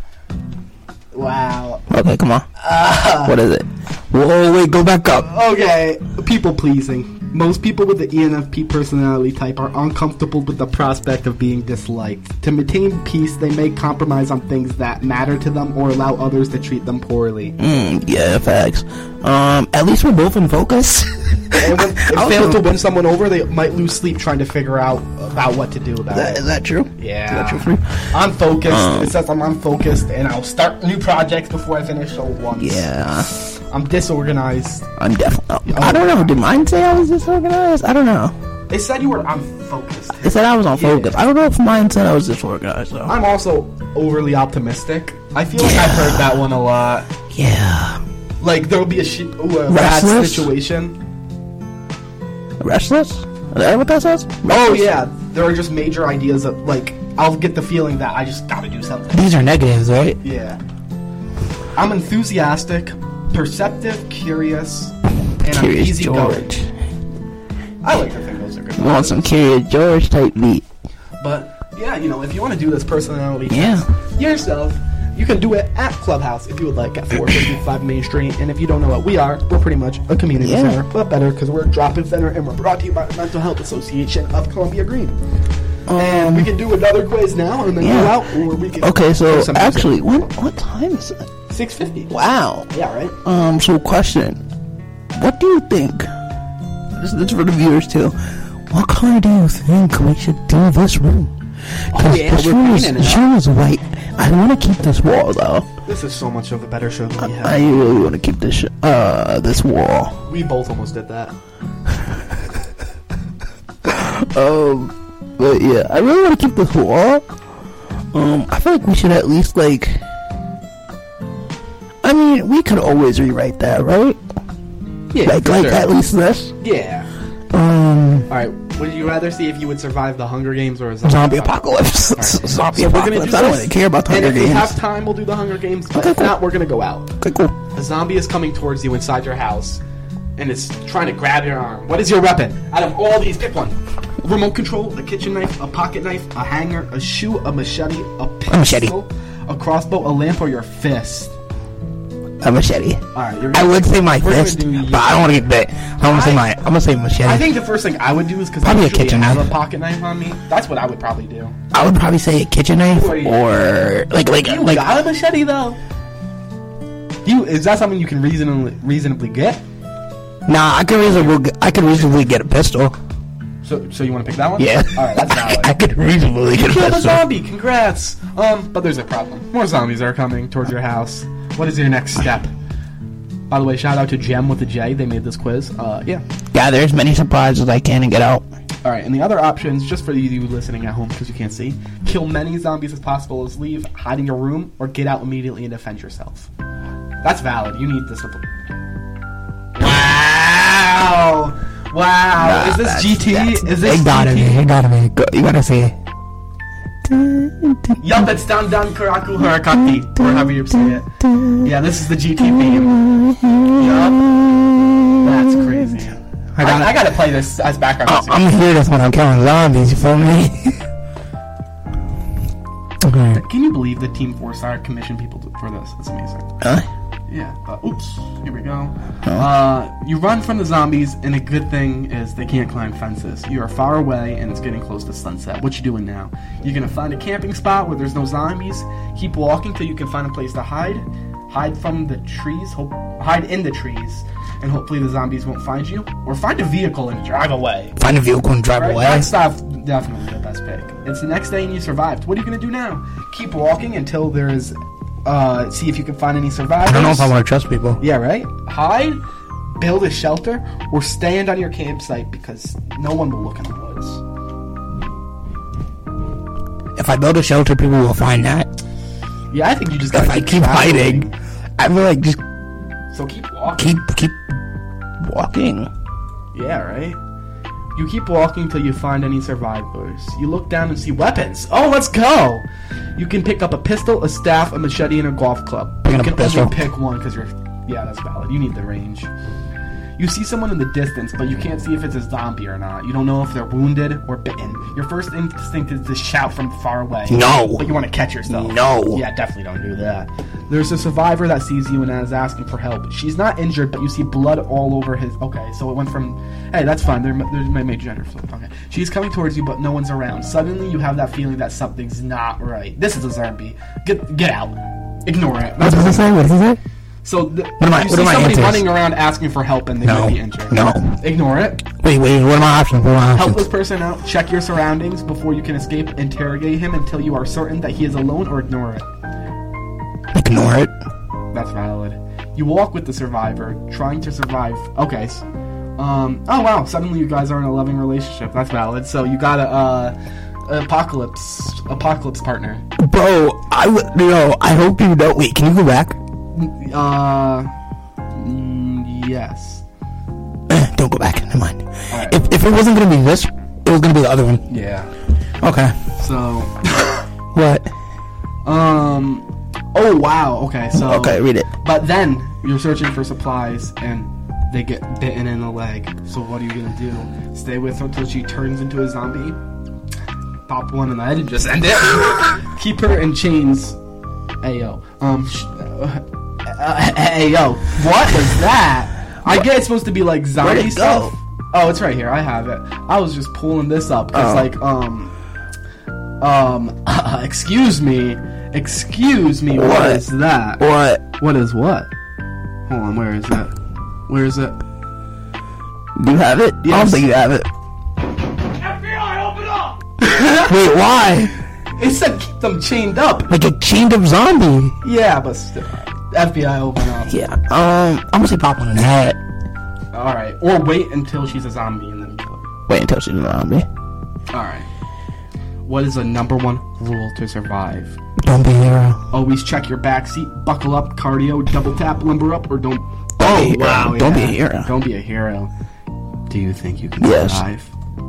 Wow. Okay, come on. Uh, What is it? Whoa, wait, go back up. Okay, people pleasing. Most people with the E N F P personality type are uncomfortable with the prospect of being disliked. To maintain peace, they may compromise on things that matter to them or allow others to treat them poorly. Mm, yeah, facts. Um, at least we're both in focus. And when they I'll fail do- to win someone over, they might lose sleep trying to figure out about what to do about Is that, it. is that true? Yeah. Is that true for you? I'm focused. Um, it says I'm unfocused, and I'll start new projects before I finish old ones. Yeah. I'm disorganized. I'm definitely. I don't know. Did mine say I was disorganized? I don't know. They said you were unfocused. It said I was on Yeah. focus. I don't know if mine said I was disorganized, though. I'm also overly optimistic. I feel like I've heard that one a lot. Yeah. Like there'll be a, sh- ooh, a bad Restless? situation. Restless? Is that what that says? Oh Restless? yeah, there are just major ideas of like I'll get the feeling that I just gotta do something. These are negatives, right? Yeah. I'm enthusiastic, perceptive, curious, and I'm Curious easygoing. George. I like to think those are good. You want some Curious George type beat? But yeah, you know, if you want to do this personality Yeah. test yourself, you can do it at Clubhouse if you would like at four fifty-five Main Street. And if you don't know what we are, we're pretty much a community Yeah. center, but better because we're a drop-in center and we're brought to you by the Mental Health Association of Columbia Green. And we can do another quiz now and then yeah. go out, or we can. Okay, so play some music. actually, what what time is it? six fifty. Wow. Yeah, right. Um. So, question: what do you think? This, this is for the viewers too. What color do you think we should do this room? Oh, yeah, this we're room is, painting it this up. room is white. I want to keep this wall though. This is so much of a better show than we had. I really want to keep this sh- uh this wall. we both almost did that. Um. But yeah, I really want to keep this wall. Um. I feel like we should at least like I mean, we could always rewrite that, right? Yeah, Like, for like sure. at least this. Yeah. Um, All right. Would you rather see if you would survive the Hunger Games or a zombie, zombie apocalypse. All right. Zombie So we're gonna apocalypse. do I don't this, really care about the and Hunger if we Games. have time, we'll do the Hunger Games. But Okay, if cool. not, we're gonna go out. Okay, cool. A zombie is coming towards you inside your house, and it's trying to grab your arm. What is your weapon? Out of all these, pick one. A remote control, a kitchen knife, a pocket knife, a hanger, a shoe, a machete, a pistol, machete. a crossbow, a lamp, or your fist. A machete. All right, you're I gonna, would say my we're gonna fist, do you. but I don't want to get bit. I want to say my. I'm gonna say machete. I think the first thing I would do is because I Probably a usually kitchen have knife. a pocket knife on me. That's what I would probably do. I would probably say a kitchen knife What do you- or like like You like. got a machete though. You is that something you can reasonably reasonably get? Nah, I could reasonably I could reasonably get a pistol. So so you want to pick that one? Yeah. All right, that's valid. I could reasonably get a Kill the pistol. zombie. Congrats. Um, but there's a problem. More zombies are coming towards your house. What is your next step? By the way, shout out to Gem with a J. They made this quiz. Uh, yeah. Gather as many supplies as I can and get out. All right, and the other options, just for you listening at home because you can't see, kill many zombies as possible as leave, hide in your room, or get out immediately and defend yourself. That's valid. You need this. To... Wow! Wow! Nah, is this that's- G T? that's- Is this It gotta G T? be. It gotta be. Go, you gotta say it. Yup, it's Down Down Karaku Harakati, or however you say it. Yeah, this is the G T theme. Yup. That's crazy. I gotta- gotta, I, gotta play this as background Oh, music. I'm here this when I'm killing zombies. You feel me? Okay. Can you believe the Team Four Star commissioned people to, for this? It's amazing. Huh? Yeah, but oops, here we go. Uh, you run from the zombies, and a good thing is they can't climb fences. You are far away, and it's getting close to sunset. What you doing now? You're gonna find a camping spot where there's no zombies. Keep walking till you can find a place to hide. Hide from the trees. Hope hide in the trees, and hopefully the zombies won't find you. Or find a vehicle and drive away. Find a vehicle and drive Right? away. That's def- definitely the best pick. It's the next day and you survived. What are you gonna do now? Keep walking until there's. Uh, see if you can find any survivors. I don't know if I want to trust people. Yeah, right? Hide, build a shelter, or stand on your campsite because no one will look in the woods. If I build a shelter, people will find that. Yeah, I think you just If gotta I keep keep traveling. hiding, I feel like just So keep walking. keep keep walking. Yeah, right? You keep walking till you find any survivors. You look down and see weapons. Oh, let's go! You can pick up a pistol, a staff, a machete, and a golf club. Picking you up can a pistol. only pick one because you're... Yeah, that's valid. You need the range. You see someone in the distance, but you can't see if it's a zombie or not. You don't know if they're wounded or bitten. Your first instinct is to shout from far away. No. But you want to catch yourself. No. Yeah, definitely don't do that. There's a survivor that sees you and is asking for help. She's not injured, but you see blood all over his... Okay, so it went from... Hey, that's fine. There, there's my major gender flip. Okay. She's coming towards you, but no one's around. Suddenly, you have that feeling that something's not right. This is a zombie. Get get out. Ignore it. What does it say? What does it say? So th- What am I- you what see are my somebody answers? running around asking for help and they No. might be injured. No. Ignore it. Wait, wait. What are my options? What are my Help this options? person out. Check your surroundings before you can escape. Interrogate him until you are certain that he is alone, or ignore it. Ignore it. That's valid. You walk with the survivor, trying to survive. Okay. s- Um. Oh wow! Suddenly you guys are in a loving relationship. That's valid. So you got a uh, apocalypse apocalypse partner. Bro, I would. You know, I hope you know. Wait, can you go back? Uh. mm, yes. Eh, don't go back. Never mind. Alright. If if it wasn't gonna be this, it was gonna be the other one. Yeah. Okay. So. What? Um. Oh wow. Okay. So. Okay, read it. But then you're searching for supplies and they get bitten in the leg. So what are you gonna do? Stay with her until she turns into a zombie? Pop one in the head and just end it? Keep her in chains. Ayo. Um. Sh- uh, uh, ayo. What was that? I get it's supposed to be like zombie Where'd it stuff. go? Oh, it's right here. I have it. I was just pulling this up because, Oh. like, um, um, excuse me, excuse me. What What? is that? What? What is what? Hold on, where is it? Where is it? Do you have it? I don't Yes. think you have it. F B I, open up! Wait, why? It said keep them chained up. Like a chained up zombie. Yeah, but still. F B I open up. Yeah. Um, I'm gonna say pop one in the head. Alright. Or wait until she's a zombie and then kill her. Wait until she's a zombie. Alright. What is the number one rule to survive? Don't be a hero. Always check your back seat, buckle up, cardio, double tap, limber up, or don't. Don't Oh, be a hero. wow. Don't be yeah. a hero. Don't be a hero. Do you think you can Yes. survive?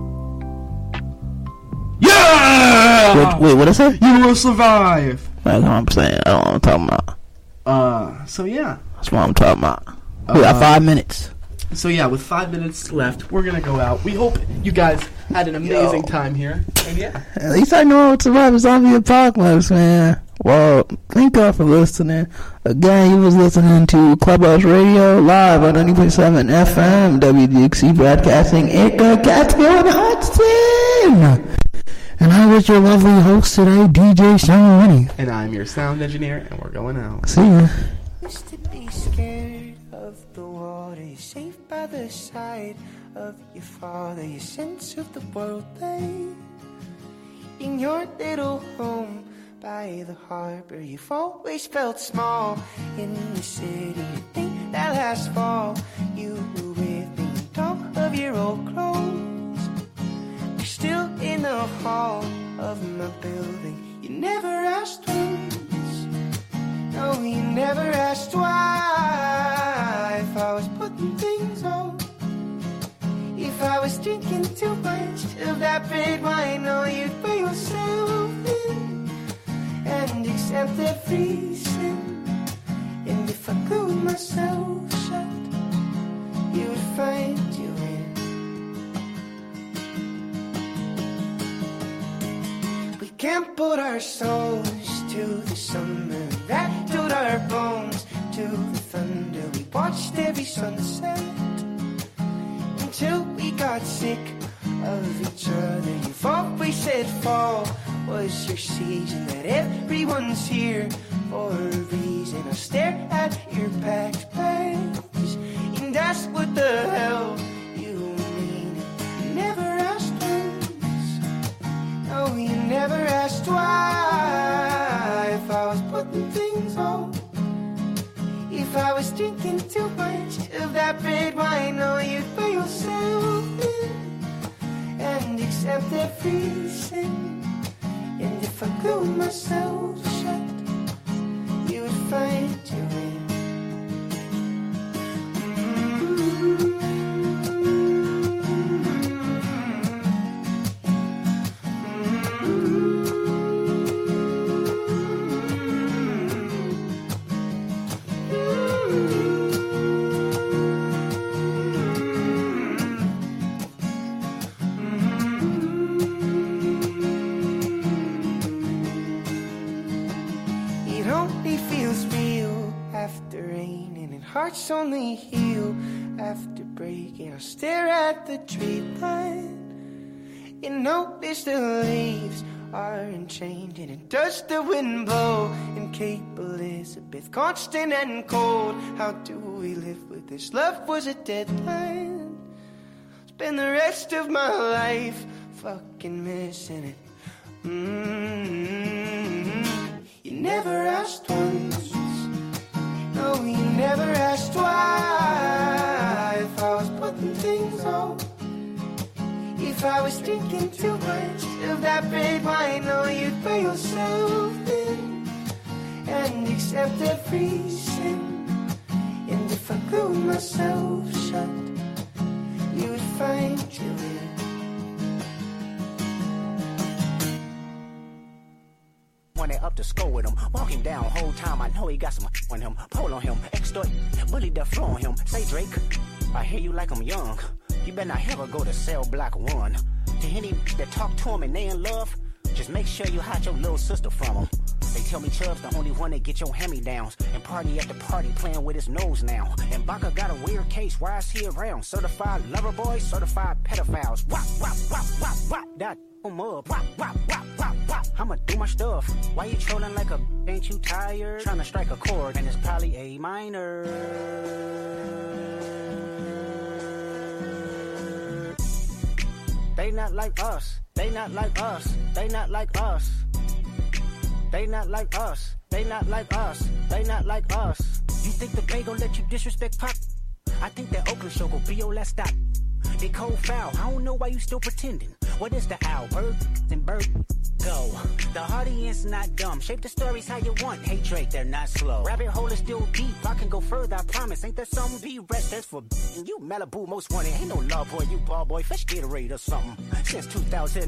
Yeah! Wait, wait, what is it? You will survive! That's what I'm saying. I don't know what I'm talking about. Uh, so yeah. That's what I'm talking about. We got Uh, five minutes. So yeah, with five minutes left, we're gonna go out. We hope you guys had an amazing Yo. time here. And yeah. At least I know how to survive a zombie apocalypse, man. Well, thank God for listening. Again, you was listening to Clubhouse Radio live on ninety point seven F M, W D X C Broadcasting, Anchor, Catskill, and Hudson. And I was your lovely host today, D J Sean Winnie. And I'm your sound engineer, and we're going out. See ya. Used to be scared of the water. You're safe by the side of your father. Your sense of the world lay in your little home by the harbor. You've always felt small in the city. You think that last fall you were with me in top of your old clothes. You're still in the hall of my building. You never asked once. No, you never asked why. If I was putting things on, if I was drinking too much of that red wine, no, you'd put yourself in and accept every sin. And if I glued myself shut, you would find you in. We can't put our souls to the summer, rattled our bones to the thunder. We watched every sunset until we got sick of each other. You've always said fall was your season, that everyone's here for a reason. I stare at your packed bags and ask what the hell you mean. You never asked once. No, you never asked why. If I was putting things on, if I was drinking too much of that red wine, no, you'd put yourself in and accept every sin. And if I glued myself shut, you would find your way. Hearts only heal after breaking. I stare at the tree line and notice the leaves aren't changing. And does the wind blow in Cape Elizabeth, constant and cold? How do we live with this? Love was a deadline. Spend the rest of my life fucking missing it. Mm-hmm. You never asked once. No, you never asked why. If I was putting things on, if I was drinking too much of that red wine, no, you'd put yourself in and accept every sin. And if I glued myself shut, you would find you in. When they up to score with him, walking down whole time, I know he got some on him. Pull on him, extort, bully the floor on him. Say Drake, I hear you like I'm young. You better not ever go to cell block one. To any that talk to him and they in love, just make sure you hide your little sister from him. They tell me Chubb's the only one that get your hand-me-downs and party at the party playing with his nose now. And Baca got a weird case, why is he around? Certified lover boys, certified pedophiles. Wop, wop, wop, wop, wop, that em up. Wop, wop, wop, wop, wop. I'ma do my stuff. Why you trolling like a ain't you tired? Trying to strike a chord and it's probably A minor. They not like us. They not like us. They not like us. They not like us. They not like us. They not like us. You think the Bay gon' let you disrespect Pop? I think that Oakland show gon' be your last stop. They cold foul. I don't know why you still pretending. What is the owl? Bird and bird. Go. The audience not dumb. Shape the stories how you want. Hey Drake, they're not slow. Rabbit hole is still deep. I can go further, I promise. Ain't there some be rest? That's for you Malibu most wanted. Ain't no love boy, you ball boy. Fresh Gatorade or something. Since two thousand